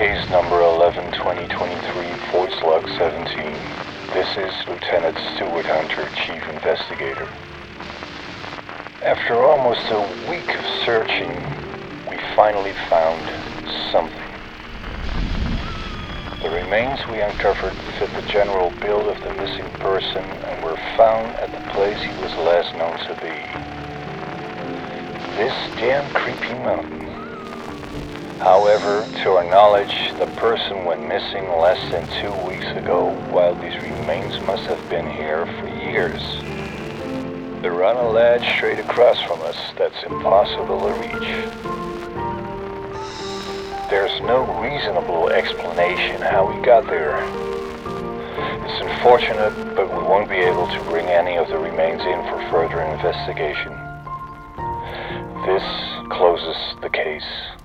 Case number 11-2023, Voice Log 17. This is Lieutenant Stuart Hunter, Chief Investigator. After almost a week of searching, we finally found something. The remains we uncovered fit the general build of the missing person and were found at the place he was last known to be. This damn creepy mountain. However, to our knowledge, the person went missing less than 2 weeks ago, while these remains must have been here for years. They're on a ledge straight across from us that's impossible to reach. There's no reasonable explanation how we got there. It's unfortunate, but we won't be able to bring any of the remains in for further investigation. This closes the case.